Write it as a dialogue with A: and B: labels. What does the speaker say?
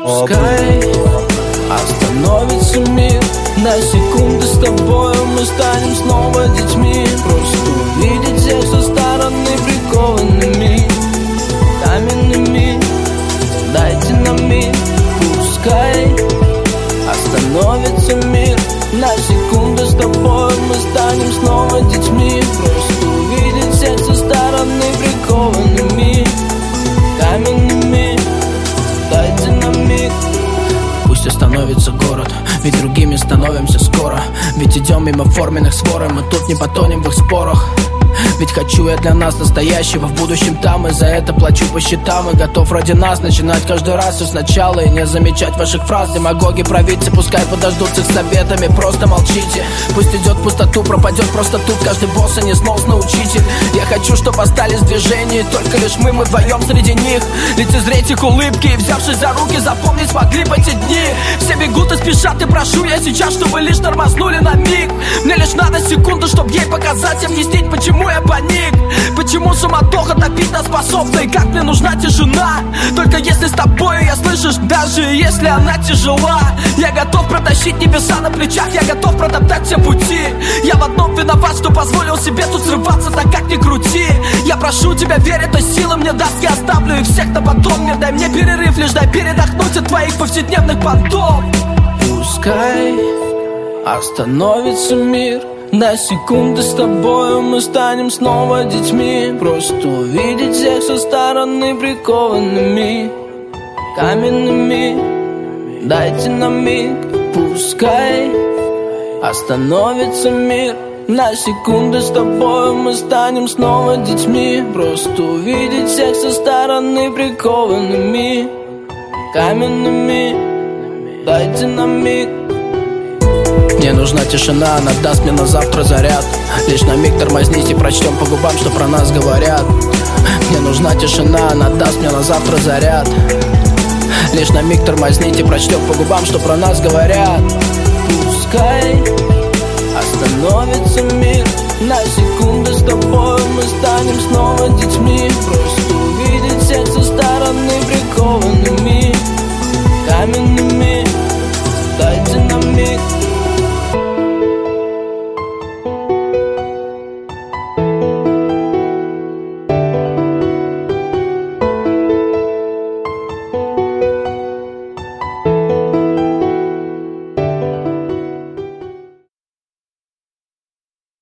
A: Пускай остановится мир на секунду, с тобою мы станем снова детьми. Просто увидеть всех со стороны прикованными каменными. Дайте нам миг. Пускай остановится мир на секунду, с тобой мы станем снова детьми. Просто увидеть всех со стороны прикованными каменными. Дайте нам миг. Пусть остановится город, ведь другими становимся скоро. Ведь идем мимо форменных своров, мы тут не потонем в их спорах. Ведь хочу я для нас настоящего в будущем там, и за это плачу по счетам. И готов ради нас начинать каждый раз все сначала и не замечать ваших фраз. Демагоги, провидцы, пускай подождут с их советами. Просто молчите, пусть идет в пустоту, пропадет просто тут каждый босс и несносный учитель. Я хочу, чтобы остались в движении только лишь мы вдвоем среди них. Лицезреть их улыбки и, взявшись за руки, запомнить смогли бы эти дни. Все бегут и спешат, и прошу я сейчас, чтобы лишь тормознули на миг. Мне лишь надо секунду, чтобы ей показать, объяснить, почему я паник. Почему суматоха топить нас способна, и как мне нужна тишина. Только если с тобой я слышишь, даже если она тяжела. Я готов протащить небеса на плечах, я готов протоптать все пути. Я в одном виноват, что позволил себе тут срываться, так как ни крути. Я прошу тебя, верь, этой силы мне даст, я оставлю их всех на потом. Не дай мне перерыв, лишь дай передохнуть от твоих повседневных понтов. Пускай остановится мир на секунду, с тобою мы станем снова детьми. Просто увидеть всех со стороны прикованными каменными. Дайте нам миг. Пускай остановится мир на секунду, с тобою мы станем снова детьми. Просто увидеть всех со стороны прикованными каменными. Дайте нам миг. Мне нужна тишина, она даст мне на завтра заряд. Лишь на миг тормознись и прочтем по губам, что про нас говорят. Мне нужна тишина, она даст мне на завтра заряд. Лишь на миг тормозните, прочтем по губам, что про нас говорят. Пускай остановится мир на секунду, с тобой мы станем снова детьми. Просто увидеть всех со стороны